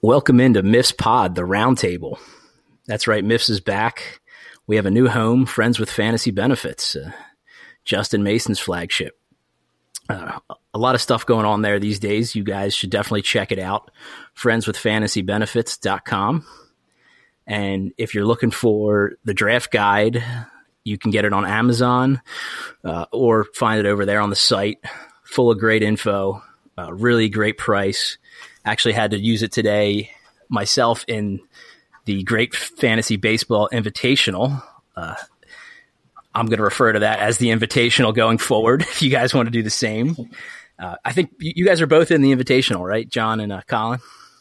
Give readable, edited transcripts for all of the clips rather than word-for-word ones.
Welcome into Miff's Pod, the Roundtable. That's right, Miff's is back. We have a new home, Friends with Fantasy Benefits, Justin Mason's flagship. A lot of stuff going on there these days. You guys should definitely check it out, friendswithfantasybenefits.com. And if you're looking for the draft guide, you can get it on Amazon or find it over there on the site. Full of great info, really great price. Actually had to use it today myself in the Great Fantasy Baseball Invitational. I'm going to refer to that as the Invitational going forward if you guys want to do the same. I think you guys are both in the Invitational, right, John and Colin?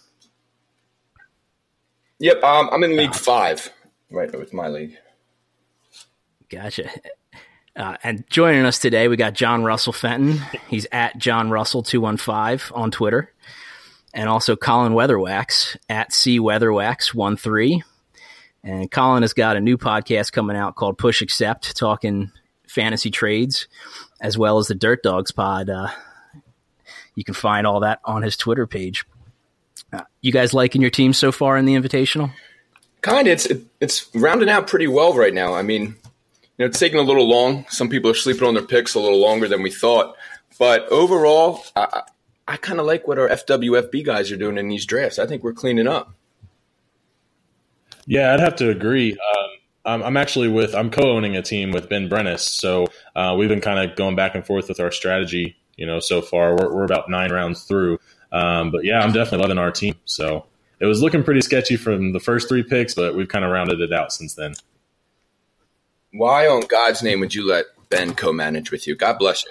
Yep, I'm in League 5 right now with my league. Gotcha. And joining us today, we got John Russell Fenton. He's at John Russell 215 on Twitter. And also Colin Weatherwax at cweatherwax13. And Colin has got a new podcast coming out called Push Accept, talking fantasy trades, as well as the Dirt Dogs pod. You can find all that on his Twitter page. You guys liking your team so far in the Invitational? Kind of. It's rounding out pretty well right now. I mean, it's taking a little long. Some people are sleeping on their picks a little longer than we thought. But overall, I kind of like what our FWFB guys are doing in these drafts. I think we're cleaning up. Yeah, I'd have to agree. I'm co-owning a team with Ben Brennis, so we've been kind of going back and forth with our strategy. So far we're about 9 rounds through. But yeah, I'm definitely loving our team. So it was looking pretty sketchy from the first 3 picks, but we've kind of rounded it out since then. Why on God's name would you let Ben co-manage with you? God bless you.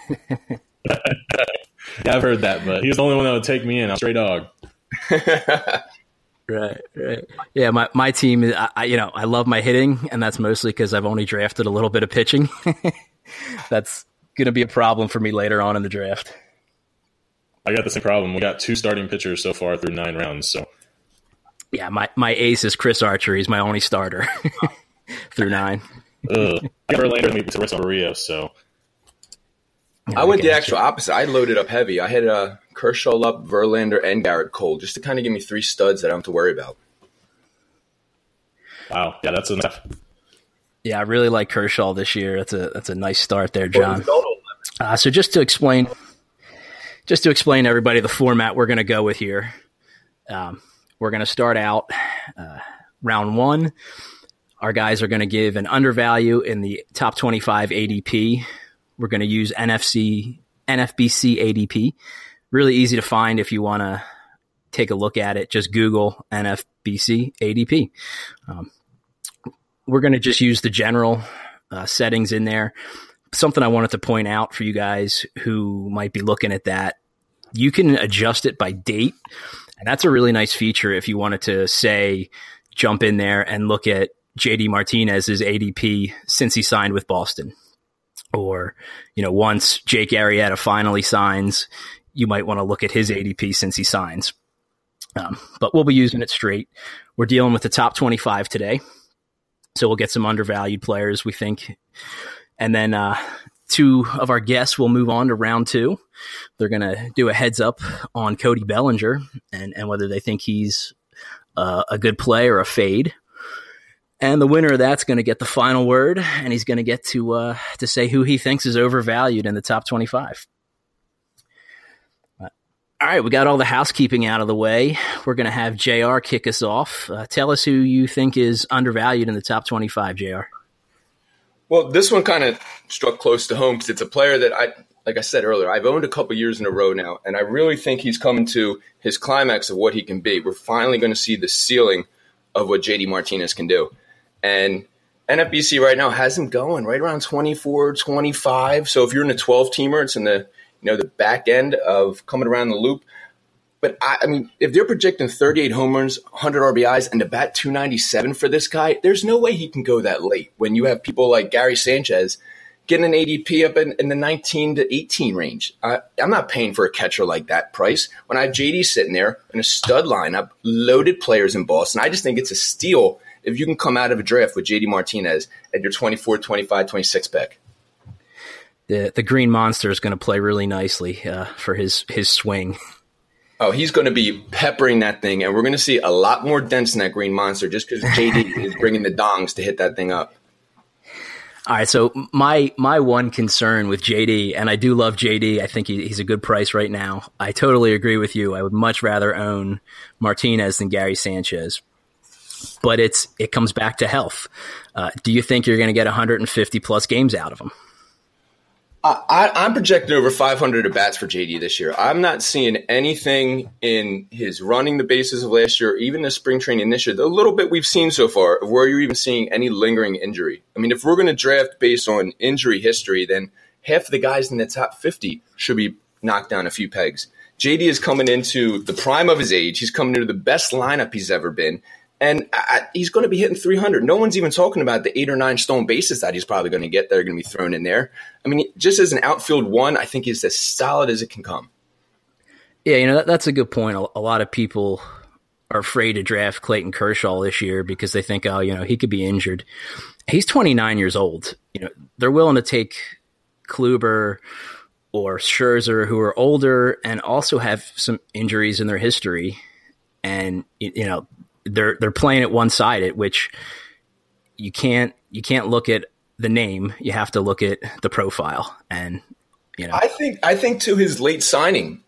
Yeah, I've heard that, but he's the only one that would take me in. I'm a stray dog. Right. Yeah, my team, I love my hitting, and that's mostly because I've only drafted a little bit of pitching. That's going to be a problem for me later on in the draft. I got the same problem. We got 2 starting pitchers so far through 9 rounds. So, yeah, my ace is Chris Archer. He's my only starter through 9. I got Verlander and Torres Maria, so. I went the actual opposite. I loaded up heavy. I had Kershaw up, Verlander, and Garrett Cole, just to kind of give me 3 studs that I don't have to worry about. Wow, yeah, that's enough. Yeah, I really like Kershaw this year. That's a nice start there, John. So just to explain to everybody the format we're going to go with here, we're going to start out round 1. Our guys are going to give an undervalue in the top 25 ADP. We're going to use NFBC ADP. Really easy to find if you want to take a look at it. Just Google NFBC ADP. We're going to just use the general settings in there. Something I wanted to point out for you guys who might be looking at that, you can adjust it by date. And that's a really nice feature if you wanted to, say, jump in there and look at JD Martinez's ADP since he signed with Boston. Or, once Jake Arrieta finally signs, you might want to look at his ADP since he signs. But we'll be using it straight. We're dealing with the top 25 today. So we'll get some undervalued players, we think. And then 2 of our guests will move on to round 2. They're going to do a heads up on Cody Bellinger and whether they think he's a good play or a fade. And the winner of that's going to get the final word, and he's going to get to say who he thinks is overvalued in the top 25. All right, we got all the housekeeping out of the way. We're going to have JR kick us off. Tell us who you think is undervalued in the top 25, JR. Well, this one kind of struck close to home because it's a player that like I said earlier, I've owned a couple years in a row now, and I really think he's coming to his climax of what he can be. We're finally going to see the ceiling of what JD Martinez can do. And NFBC right now has him going right around 24, 25. So if you're in a 12-teamer, it's in the back end of coming around the loop. But I mean, if they're projecting 38 home runs, 100 RBIs, and to bat 297 for this guy, there's no way he can go that late when you have people like Gary Sanchez getting an ADP up in the 19 to 18 range. I'm not paying for a catcher like that price. When I have JD sitting there in a stud lineup, loaded players in Boston, I just think it's a steal if you can come out of a draft with JD Martinez at your 24, 25, 26 pick. The Green Monster is going to play really nicely for his swing. Oh, he's going to be peppering that thing, and we're going to see a lot more dents in that green monster just because JD is bringing the dongs to hit that thing up. All right, so my one concern with JD, and I do love JD, I think he's a good price right now. I totally agree with you. I would much rather own Martinez than Gary Sanchez. But it comes back to health. Do you think you're going to get 150-plus games out of him? I'm projecting over 500 at-bats for JD this year. I'm not seeing anything in his running the bases of last year, even the spring training this year, the little bit we've seen so far, of where you're even seeing any lingering injury. I mean, if we're going to draft based on injury history, then half of the guys in the top 50 should be knocked down a few pegs. JD is coming into the prime of his age. He's coming into the best lineup he's ever been. And he's going to be hitting 300. No one's even talking about the 8 or 9 stolen bases that he's probably going to get that are going to be thrown in there. I mean, just as an outfield one, I think he's as solid as it can come. Yeah, that's a good point. A lot of people are afraid to draft Clayton Kershaw this year because they think, he could be injured. He's 29 years old. They're willing to take Kluber or Scherzer, who are older and also have some injuries in their history. And, they're playing it one-sided, which you can't look at the name. You have to look at the profile. And I think to his late signing,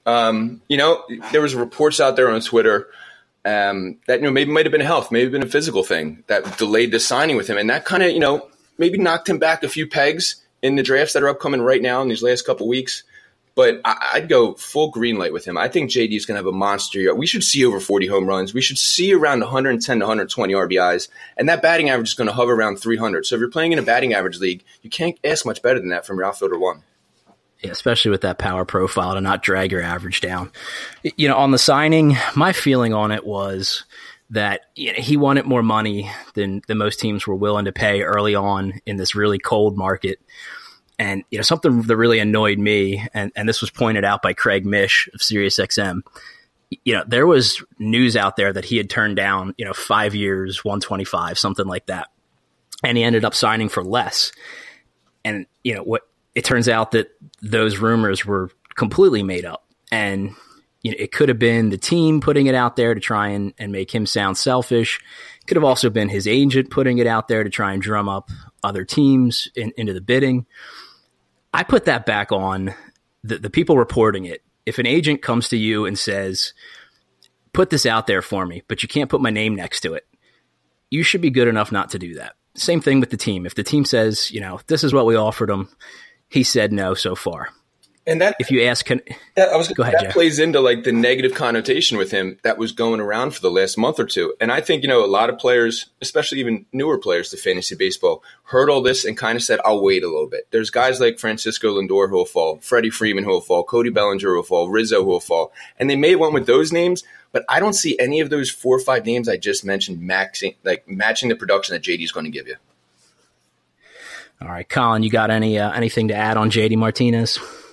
there was reports out there on Twitter that maybe might have been a health, maybe been a physical thing that delayed the signing with him, and that kind of maybe knocked him back a few pegs in the drafts that are upcoming right now in these last couple of weeks. But I'd go full green light with him. I think JD is going to have a monster year. We should see over 40 home runs. We should see around 110 to 120 RBIs. And that batting average is going to hover around 300. So if you're playing in a batting average league, you can't ask much better than that from your outfielder one. Yeah, especially with that power profile to not drag your average down. On the signing, my feeling on it was that he wanted more money than most teams were willing to pay early on in this really cold market. And something that really annoyed me, and this was pointed out by Craig Mish of SiriusXM, there was news out there that he had turned down, 5 years, 125, something like that. And he ended up signing for less. And, what it turns out that those rumors were completely made up. And, it could have been the team putting it out there to try and make him sound selfish. It could have also been his agent putting it out there to try and drum up other teams into the bidding. I put that back on the people reporting it. If an agent comes to you and says, put this out there for me, but you can't put my name next to it, you should be good enough not to do that. Same thing with the team. If the team says, this is what we offered him, he said no so far. And that, if you ask, go ahead, that Jeff. plays into the negative connotation with him that was going around for the last month or two. And I think, a lot of players, especially even newer players to fantasy baseball, heard all this and kind of said, I'll wait a little bit. There's guys like Francisco Lindor who will fall, Freddie Freeman who will fall, Cody Bellinger who will fall, Rizzo who will fall. And they may have went with those names, but I don't see any of those 4 or 5 names I just mentioned matching the production that JD is going to give you. All right, Colin, you got anything to add on JD Martinez?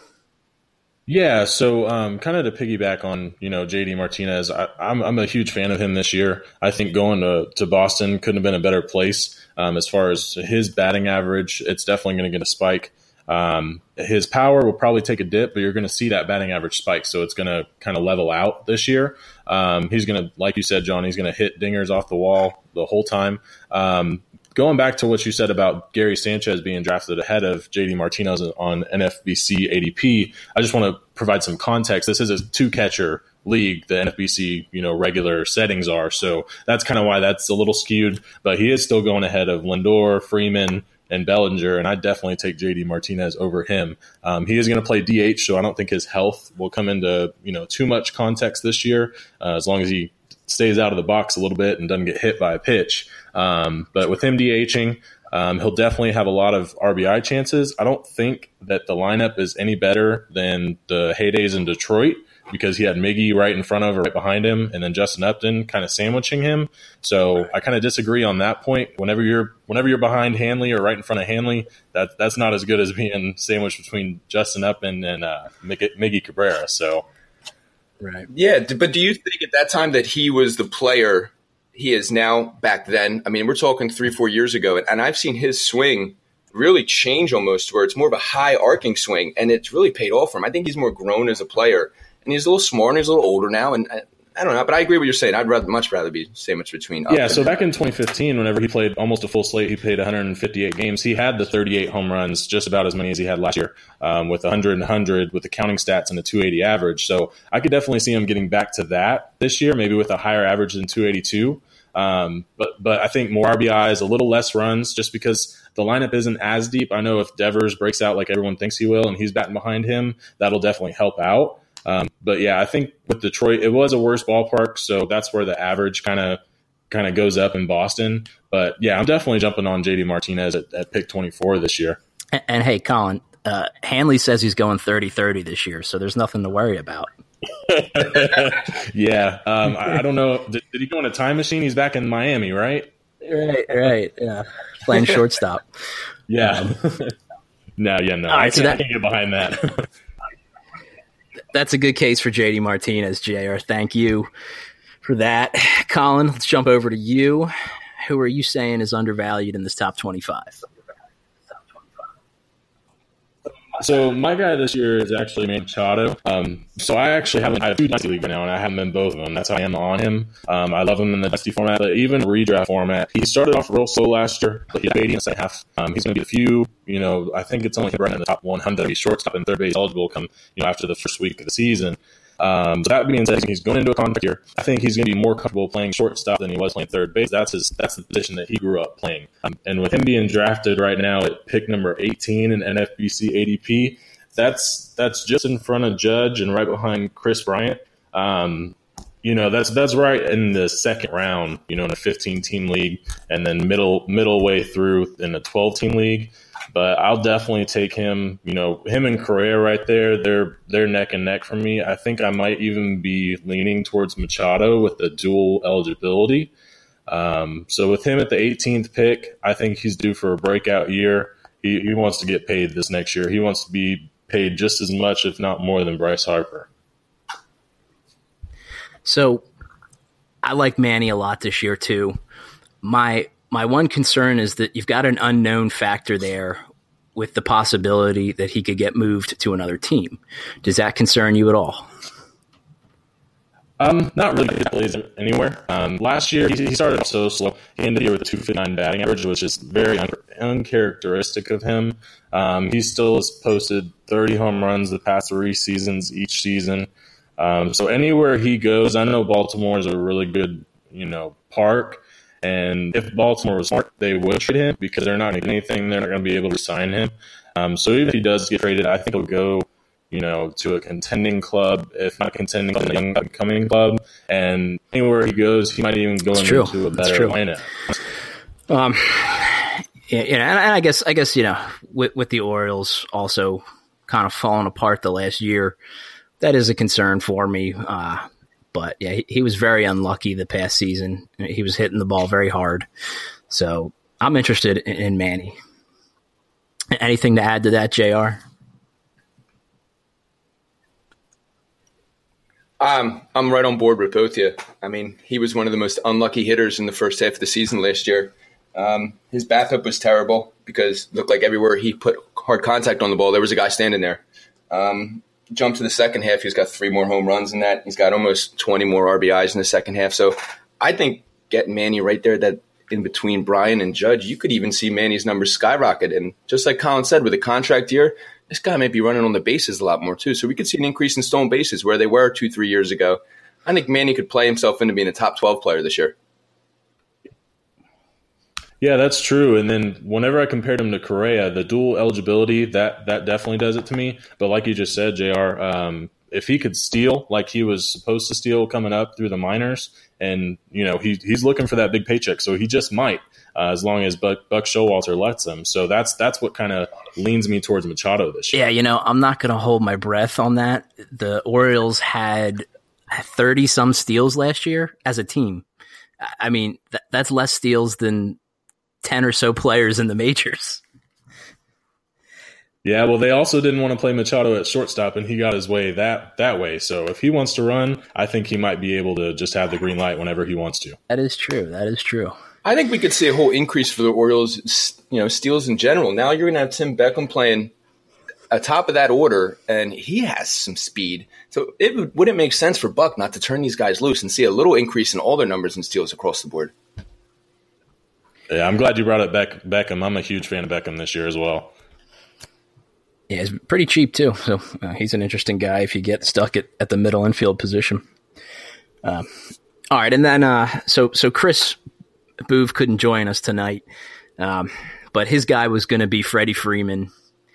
Yeah, so kind of to piggyback on, JD Martinez, I'm a huge fan of him this year. I think going to Boston couldn't have been a better place. As far as his batting average, it's definitely going to get a spike. His power will probably take a dip, but you're going to see that batting average spike, so it's going to kind of level out this year. He's going to, like you said, John, he's going to hit dingers off the wall the whole time. Going back to what you said about Gary Sanchez being drafted ahead of JD Martinez on NFBC ADP, I just want to provide some context. This is a 2-catcher league, the NFBC, regular settings are. So that's kind of why that's a little skewed. But he is still going ahead of Lindor, Freeman, and Bellinger, and I definitely take JD Martinez over him. He is going to play DH, so I don't think his health will come into too much context this year, as long as he stays out of the box a little bit and doesn't get hit by a pitch. But with him DHing, he'll definitely have a lot of RBI chances. I don't think that the lineup is any better than the heydays in Detroit, because he had Miggy right in front of or right behind him, and then Justin Upton kind of sandwiching him. So I kind of disagree on that point. Whenever you're behind Hanley or right in front of Hanley, that's not as good as being sandwiched between Justin Upton and Miggy Cabrera. So. Right. Yeah, but do you think at that time that he was the player he is now back then? I mean, we're talking 3-4 years ago, and I've seen his swing really change almost, where it's more of a high arcing swing, and it's really paid off for him. I think he's more grown as a player. and he's a little smaller and he's a little older now. And I don't know, but I agree with what you're saying. I'd much rather be sandwiched between. Yeah, so back in 2015, whenever he played almost a full slate, he played 158 games. He had the 38 home runs, just about as many as he had last year, with 100 and 100 with the counting stats and a 280 average. So I could definitely see him getting back to that this year, maybe with a higher average than 282. But I think more RBIs, a little less runs, just because the lineup isn't as deep. I know if Devers breaks out like everyone thinks he will, and he's batting behind him, that'll definitely help out. But yeah, I think with Detroit, it was a worse ballpark, so that's where the average kind of goes up in Boston. But yeah, I'm definitely jumping on JD Martinez at pick 24 this year. And hey, Colin, Hanley says he's going 30-30 this year, so there's nothing to worry about. Yeah, I don't know. Did he go in a time machine? He's back in Miami, right? Right. Yeah, playing shortstop. Yeah. No. I can't get behind that. That's a good case for JD Martinez, JR. Thank you for that. Colin, let's jump over to you. Who are you saying is undervalued in this top 25? So my guy this year is actually Machado. So I actually have a two dynasty league right now, and I have him in both of them. That's how I am on him. I love him in the dynasty format, but even redraft format. He started off real slow last year, but he had 80 in the second half. He's going to be a few. I think it's only him right in the top 100. He's shortstop and third base eligible come after the first week of the season. So that being said, he's going into a contract year. I think he's going to be more comfortable playing shortstop than he was playing third base. That's the position that he grew up playing. And with him being drafted right now at pick number 18 in NFBC ADP, that's just in front of Judge and right behind Chris Bryant. That's right in the second round, in a 15-team league, and then middle way through in a 12-team league. But I'll definitely take him. Him and Correa right there, they're neck and neck for me. I think I might even be leaning towards Machado with the dual eligibility. So with him at the 18th pick, I think he's due for a breakout year. He wants to get paid this next year. He wants to be paid just as much, if not more, than Bryce Harper. So I like Manny a lot this year too. My one concern is that you've got an unknown factor there with the possibility that he could get moved to another team. Does that concern you at all? Not really. He plays anywhere. Last year, he started off so slow. He ended the year with a 259 batting average, which is very uncharacteristic of him. He still has posted 30 home runs the past 3 seasons each season. So anywhere he goes, I know Baltimore is a really good, park. And if Baltimore was smart, they would trade him because they're not going to get anything. They're not going to be able to sign him. So even if he does get traded, I think he'll go, to a contending club, if not contending club, a young upcoming club. And anywhere he goes, he might even go into a better lineup. And I guess with the Orioles also kind of falling apart the last year, that is a concern for me. But yeah, he was very unlucky the past season. He was hitting the ball very hard. So I'm interested in Manny. Anything to add to that, JR? I'm right on board with both of you. I mean, he was one of the most unlucky hitters in the first half of the season last year. His BABIP was terrible because it looked like everywhere he put hard contact on the ball, there was a guy standing there. Jump to the second half, he's got 3 more home runs in that. He's got almost 20 more RBIs in the second half. So I think getting Manny right there, that in between Brian and Judge, you could even see Manny's numbers skyrocket. And just like Colin said, with a contract year, this guy might be running on the bases a lot more too. So we could see an increase in stolen bases where they were 2-3 years ago. I think Manny could play himself into being a top 12 player this year. Yeah, that's true. And then whenever I compared him to Correa, the dual eligibility, that definitely does it to me. But like you just said, JR, if he could steal like he was supposed to steal coming up through the minors, and he's looking for that big paycheck, so he just might, as long as Buck Showalter lets him. So that's what kind of leans me towards Machado this year. Yeah, I'm not going to hold my breath on that. The Orioles had 30-some steals last year as a team. I mean, that's less steals than 10 or so players in the majors. Yeah, well, they also didn't want to play Machado at shortstop, and he got his way that way. So if he wants to run, I think he might be able to just have the green light whenever he wants to. That is true. I think we could see a whole increase for the Orioles, steals in general. Now you're going to have Tim Beckham playing atop of that order, and he has some speed. So wouldn't make sense for Buck not to turn these guys loose and see a little increase in all their numbers and steals across the board. Yeah, I'm glad you brought it back, Beckham. I'm a huge fan of Beckham this year as well. Yeah, he's pretty cheap too, so he's an interesting guy if you get stuck at the middle infield position. All right, and then so Chris Booth couldn't join us tonight, but his guy was going to be Freddie Freeman.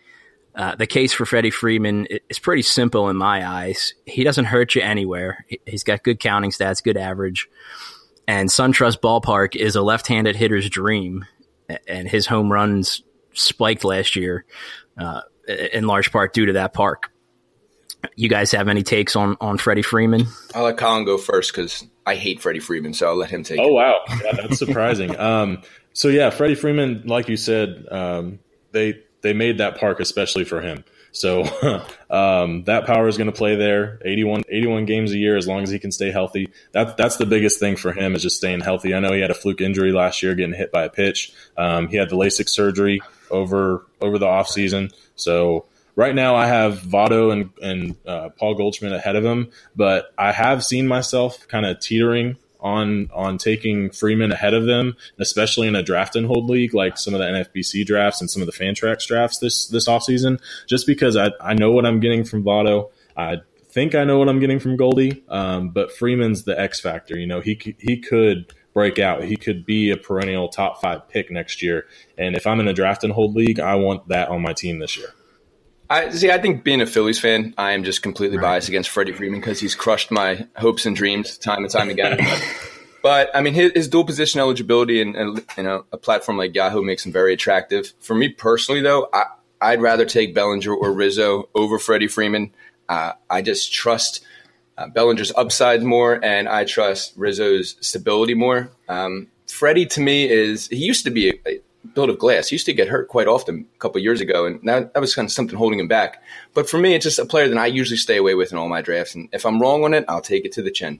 The case for Freddie Freeman is pretty simple in my eyes. He doesn't hurt you anywhere. He's got good counting stats, good average, and SunTrust Ballpark is a left-handed hitter's dream, and his home runs spiked last year. In large part due to that park. You guys have any takes on Freddie Freeman? I'll let Colin go first because I hate Freddie Freeman, so I'll let him take it. Oh, wow. Yeah, that's surprising. So, yeah, Freddie Freeman, like you said, they made that park especially for him. So that power is going to play there 81 games a year as long as he can stay healthy. That's the biggest thing for him is just staying healthy. I know he had a fluke injury last year getting hit by a pitch. He had the LASIK surgery over the offseason. So right now I have Votto and Paul Goldschmidt ahead of him, but I have seen myself kind of teetering on taking Freeman ahead of them, especially in a draft and hold league like some of the NFBC drafts and some of the Fantrax drafts this offseason, just because I know what I'm getting from Votto. I think I know what I'm getting from Goldie, but Freeman's the X factor. You know, he could break out. He could be a perennial top 5 pick next year. And if I'm in a draft and hold league, I want that on my team this year. I think being a Phillies fan, I am just completely biased against Freddie Freeman because he's crushed my hopes and dreams time and time again. But I mean, his dual position eligibility and a platform like Yahoo makes him very attractive. For me personally, though, I'd rather take Bellinger or Rizzo over Freddie Freeman. I just trust Bellinger's upside more, and I trust Rizzo's stability more. Freddie, to me, he used to be a built of glass. He used to get hurt quite often a couple of years ago, and that was kind of something holding him back. But for me, it's just a player that I usually stay away with in all my drafts, and if I'm wrong on it, I'll take it to the chin.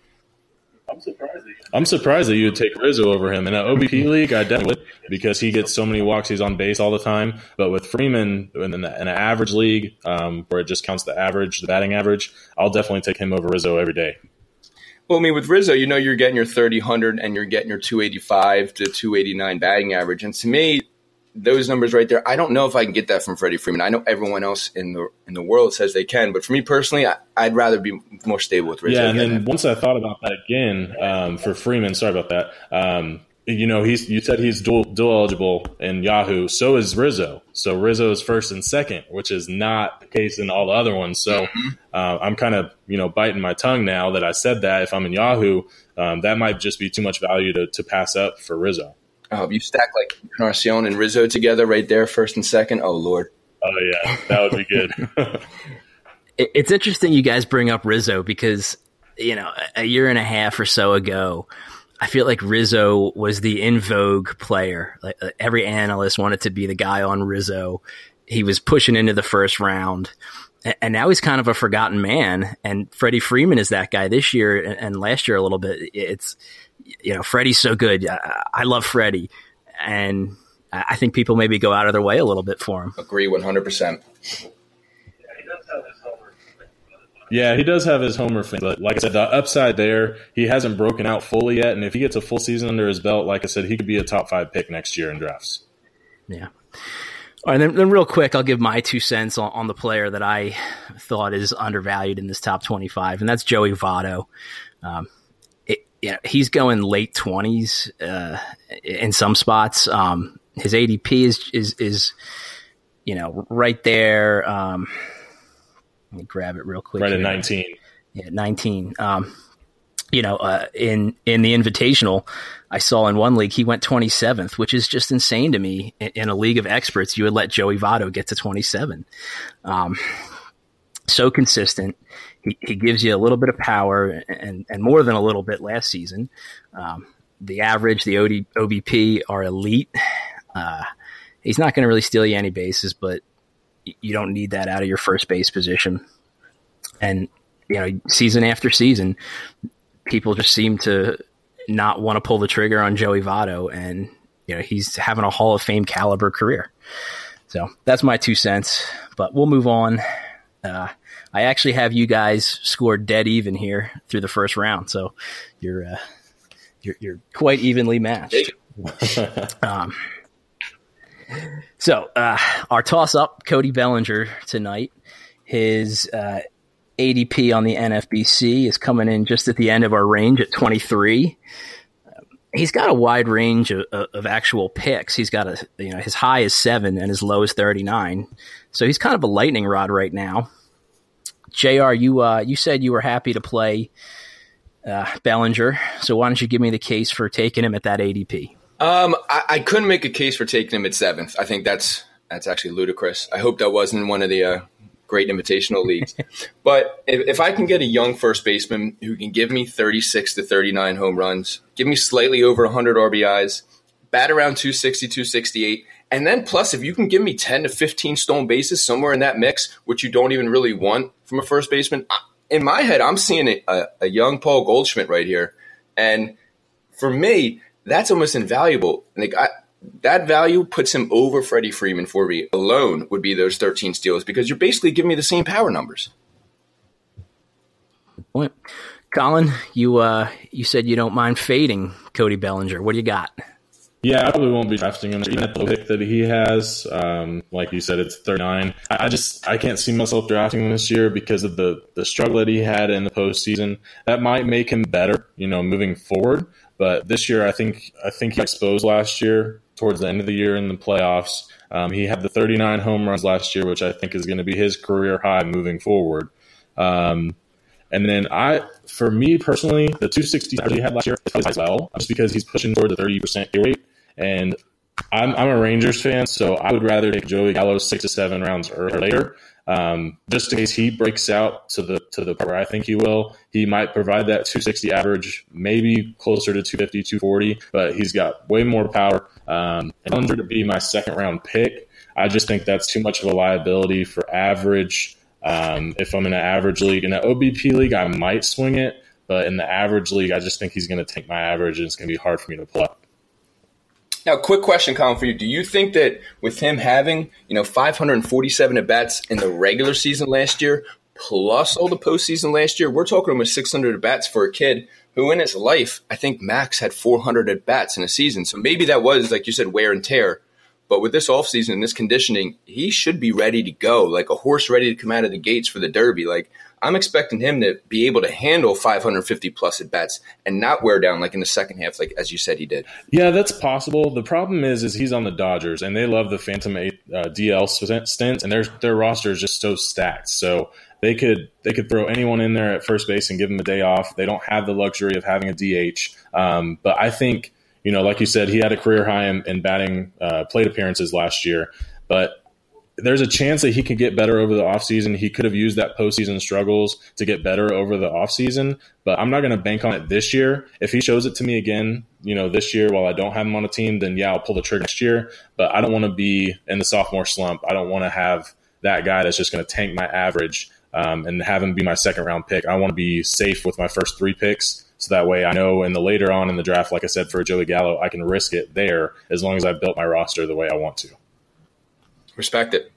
I'm surprised that you would take Rizzo over him. In an OBP league, I definitely would, because he gets so many walks, he's on base all the time. But with Freeman in an average league, where it just counts the batting average, I'll definitely take him over Rizzo every day. Well, I mean, with Rizzo, you're getting your 30-100 and you're getting your 285 to 289 batting average. And to me, those numbers right there, I don't know if I can get that from Freddie Freeman. I know everyone else in the world says they can, but for me personally, I'd rather be more stable with Rizzo. Yeah, and then once I thought about that again, for Freeman, sorry about that. You said he's dual eligible in Yahoo. So is Rizzo. So Rizzo is first and second, which is not the case in all the other ones. So I'm kind of biting my tongue now that I said that. If I'm in Yahoo, that might just be too much value to pass up for Rizzo. You stack like Encarnacion and Rizzo together right there, first and second. Oh, Lord. Oh, yeah, that would be good. It's interesting you guys bring up Rizzo because, a year and a half or so ago, I feel like Rizzo was the in vogue player. Like every analyst wanted to be the guy on Rizzo. He was pushing into the first round, and now he's kind of a forgotten man. And Freddie Freeman is that guy this year and last year a little bit. It's, Freddie's so good. I love Freddie, and I think people maybe go out of their way a little bit for him. Agree 100%. Yeah, he does have his homer thing, but like I said, the upside there, he hasn't broken out fully yet, and if he gets a full season under his belt, like I said, he could be a top 5 pick next year in drafts. Yeah. All right, then real quick, I'll give my 2 cents on the player that I thought is undervalued in this top 25, and that's Joey Votto. He's going late 20s in some spots. His ADP is right there. Let me grab it real quick. Right at 19. Yeah, 19. In the Invitational, I saw in one league he went 27th, which is just insane to me. In a league of experts, you would let Joey Votto get to 27. So consistent. He gives you a little bit of power and more than a little bit last season. The average, the OBP are elite. He's not going to really steal you any bases, but you don't need that out of your first base position. And, season after season, people just seem to not want to pull the trigger on Joey Votto. And, he's having a Hall of Fame caliber career. So that's my 2 cents. but we'll move on. I actually have you guys scored dead even here through the first round, so you're quite evenly matched. So our toss-up, Cody Bellinger tonight. His ADP on the NFBC is coming in just at the end of our range at 23. He's got a wide range of actual picks. He's got his high is 7 and his low is 39. So he's kind of a lightning rod right now. JR, you said you were happy to play Bellinger. So why don't you give me the case for taking him at that ADP? I couldn't make a case for taking him at 7th. I think that's actually ludicrous. I hope that wasn't one of the great invitational leagues. But if I can get a young first baseman who can give me 36 to 39 home runs, give me slightly over 100 RBIs, bat around 260, 268, and then plus if you can give me 10 to 15 stolen bases somewhere in that mix, which you don't even really want from a first baseman, in my head, I'm seeing a young Paul Goldschmidt right here. And for me, that's almost invaluable. That value puts him over Freddie Freeman for me alone would be those 13 steals because you're basically giving me the same power numbers. Good point. Colin, you said you don't mind fading Cody Bellinger. What do you got? Yeah, I probably won't be drafting him even at the pick that he has. Like you said, it's 39. I can't see myself drafting him this year because of the struggle that he had in the postseason. That might make him better, moving forward. But this year, I think he got exposed last year towards the end of the year in the playoffs. He had the 39 home runs last year, which I think is going to be his career high moving forward. And then for me personally, the 260 he had last year as well, just because he's pushing toward the 30% K rate. And I'm a Rangers fan, so I would rather take Joey Gallo 6 to 7 rounds earlier. Just in case he breaks out to the part where I think he will, he might provide that 260 average, maybe closer to 250, 240, but he's got way more power. And under to be my second round pick, I just think that's too much of a liability for average. If I'm in an average league, in an OBP league, I might swing it, but in the average league, I just think he's going to take my average and it's going to be hard for me to pull up. Now, quick question, Colin, for you. Do you think that with him having, 547 at-bats in the regular season last year, plus all the postseason last year, we're talking almost 600 at-bats for a kid who in his life, I think max had 400 at-bats in a season. So maybe that was, like you said, wear and tear. But with this offseason and this conditioning, he should be ready to go, like a horse ready to come out of the gates for the Derby. Like, I'm expecting him to be able to handle 550-plus at-bats and not wear down like in the second half, like as you said he did. Yeah, that's possible. The problem is he's on the Dodgers, and they love the Phantom DL stints, and their roster is just so stacked. So they could throw anyone in there at first base and give them a day off. They don't have the luxury of having a DH. But I think, like you said, he had a career high in batting plate appearances last year. But there's a chance that he could get better over the offseason. He could have used that postseason struggles to get better over the offseason, but I'm not going to bank on it this year. If he shows it to me again, this year while I don't have him on a team, then yeah, I'll pull the trigger next year. But I don't want to be in the sophomore slump. I don't want to have that guy that's just going to tank my average and have him be my second round pick. I want to be safe with my first 3 picks. So that way I know later on in the draft, like I said, for Joey Gallo, I can risk it there as long as I've built my roster the way I want to. Respect it.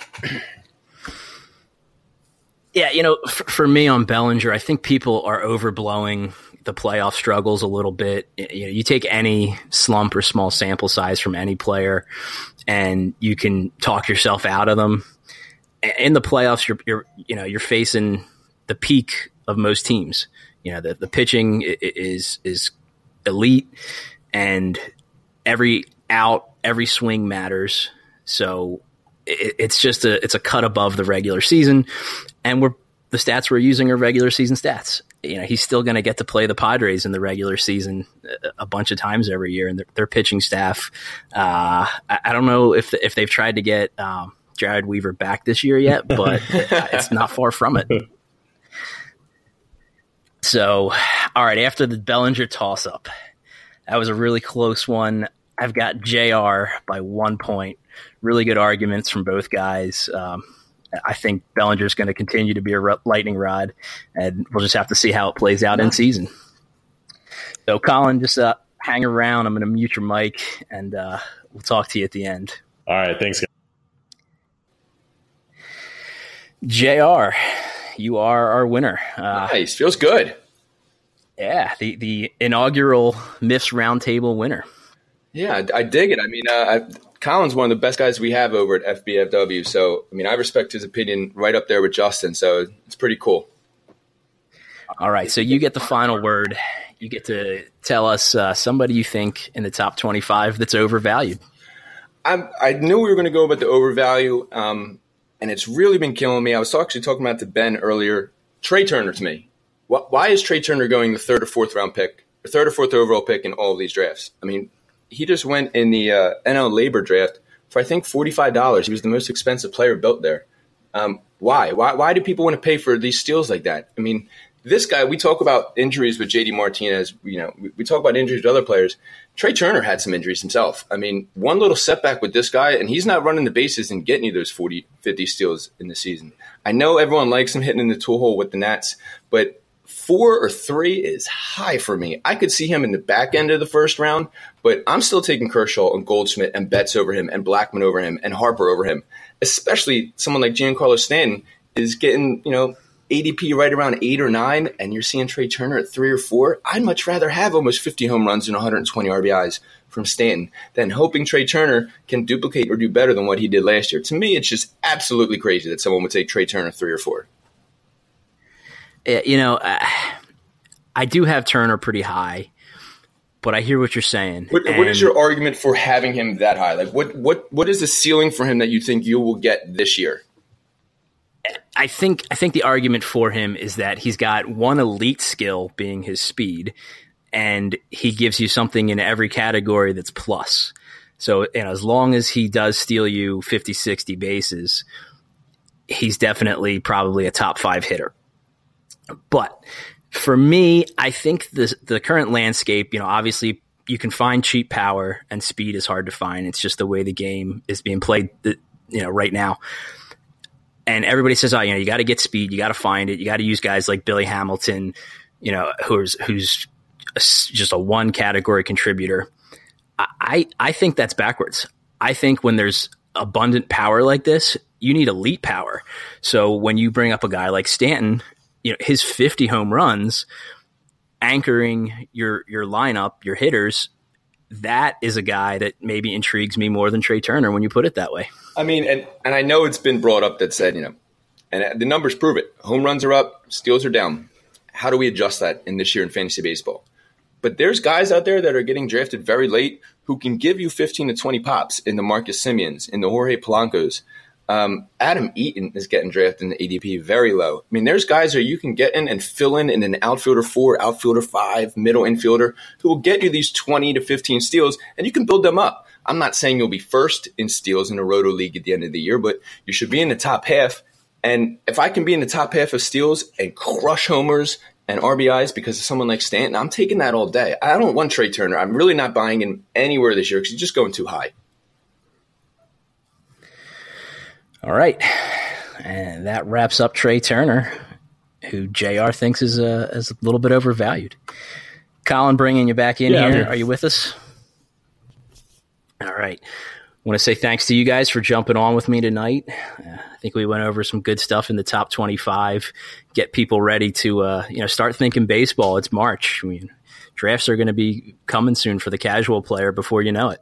Yeah, for me on Bellinger, I think people are overblowing the playoff struggles a little bit. You take any slump or small sample size from any player, and you can talk yourself out of them. In the playoffs, you're facing the peak of most teams. The pitching is elite, and every out, every swing matters. So it's a cut above the regular season, and the stats we're using are regular season stats. He's still going to get to play the Padres in the regular season a bunch of times every year, and their pitching staff. I don't know if they've tried to get Jared Weaver back this year yet, but it's not far from it. So, all right, after the Bellinger toss-up, that was a really close one. I've got JR by 1 point. Really good arguments from both guys. I think Bellinger's going to continue to be a lightning rod, and we'll just have to see how it plays out in season. So, Colin, just hang around. I'm going to mute your mic, and we'll talk to you at the end. All right, thanks, guys. JR, you are our winner. Nice. Feels good. Yeah, the inaugural Miffs Roundtable winner. Yeah, I dig it. I mean, Colin's one of the best guys we have over at FBFW. So, I mean, I respect his opinion right up there with Justin. So it's pretty cool. All right. So you get the final word. You get to tell us somebody you think in the top 25 that's overvalued. I knew we were going to go about the overvalue, and it's really been killing me. I was actually talking about to Ben earlier. Trey Turner to me. Why is Trey Turner going the third or fourth overall pick in all of these drafts? I mean, he just went in the NL Labor draft for, I think, $45. He was the most expensive player built there. Why? Why do people want to pay for these steals like that? I mean, this guy, we talk about injuries with JD Martinez. You know, we talk about injuries with other players. Trey Turner had some injuries himself. I mean, one little setback with this guy, and he's not running the bases and getting you those 40, 50 steals in the season. I know everyone likes him hitting in the tool hole with the Nats, but 4 or 3 is high for me. I could see him in the back end of the first round, but I'm still taking Kershaw and Goldschmidt and Betts over him and Blackmon over him and Harper over him, especially someone like Giancarlo Stanton is getting, ADP right around 8 or 9, and you're seeing Trey Turner at 3 or 4. I'd much rather have almost 50 home runs and 120 RBIs from Stanton than hoping Trey Turner can duplicate or do better than what he did last year. To me, it's just absolutely crazy that someone would take Trey Turner 3 or 4. I do have Turner pretty high, but I hear what you're saying. What is your argument for having him that high? Like, what is the ceiling for him that you think you will get this year? I think the argument for him is that he's got one elite skill being his speed, and he gives you something in every category that's plus. So, as long as he does steal you 50, 60 bases, he's definitely probably a top 5 hitter. But for me, I think the current landscape, obviously you can find cheap power and speed is hard to find. It's just the way the game is being played, right now. And everybody says, you got to get speed, you got to find it, you got to use guys like Billy Hamilton, who's just a one category contributor. I think that's backwards. I think when there's abundant power like this, you need elite power. So when you bring up a guy like Stanton, his 50 home runs anchoring your lineup, your hitters, that is a guy that maybe intrigues me more than Trey Turner when you put it that way. I mean, and I know it's been brought up that said, and the numbers prove it. Home runs are up, steals are down. How do we adjust that in this year in fantasy baseball? But there's guys out there that are getting drafted very late who can give you 15 to 20 pops in the Marcus Semiens, in the Jorge Polanco's. Adam Eaton is getting drafted in the ADP very low. I mean, there's guys that you can get in and fill in an outfielder 4, outfielder 5, middle infielder who will get you these 20 to 15 steals, and you can build them up. I'm not saying you'll be first in steals in a Roto League at the end of the year, but you should be in the top half. And if I can be in the top half of steals and crush homers and RBIs because of someone like Stanton, I'm taking that all day. I don't want Trey Turner. I'm really not buying him anywhere this year because he's just going too high. All right. And that wraps up Trey Turner, who JR thinks is a little bit overvalued. Colin, bringing you back in here. Are you with us? All right. I want to say thanks to you guys for jumping on with me tonight. I think we went over some good stuff in the top 25, get people ready to start thinking baseball. It's March. I mean, drafts are going to be coming soon for the casual player before you know it.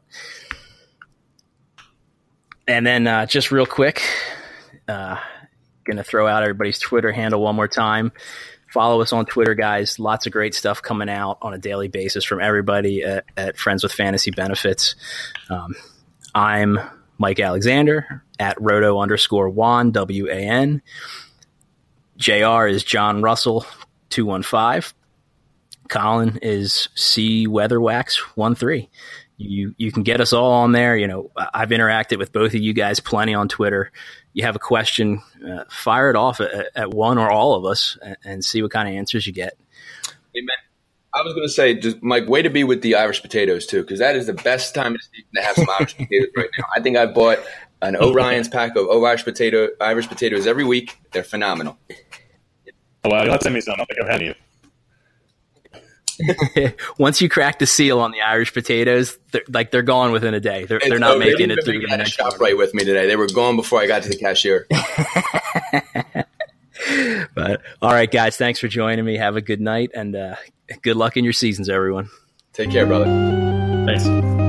And then just real quick, going to throw out everybody's Twitter handle one more time. Follow us on Twitter, guys. Lots of great stuff coming out on a daily basis from everybody at Friends with Fantasy Benefits. I'm Mike Alexander at Roto_Juan, WAN. JR is John Russell 215. Colin is C Weatherwax 13. You can get us all on there. I've interacted with both of you guys plenty on Twitter. You have a question, fire it off at one or all of us and see what kind of answers you get. Hey, man, I was going to say, just Mike, way to be with the Irish potatoes too, because that is the best time of the season to have some Irish potatoes right now. I think I bought an Orion's pack of Irish potatoes every week. They're phenomenal. Oh, wow, you'll have to send me some. I don't think I've had any. Once you crack the seal on the Irish potatoes, they're gone within a day. They're not making it through the next shop right with me today. They were gone before I got to the cashier. But all right, guys, thanks for joining me. Have a good night, and good luck in your seasons, everyone. Take care, brother. Thanks.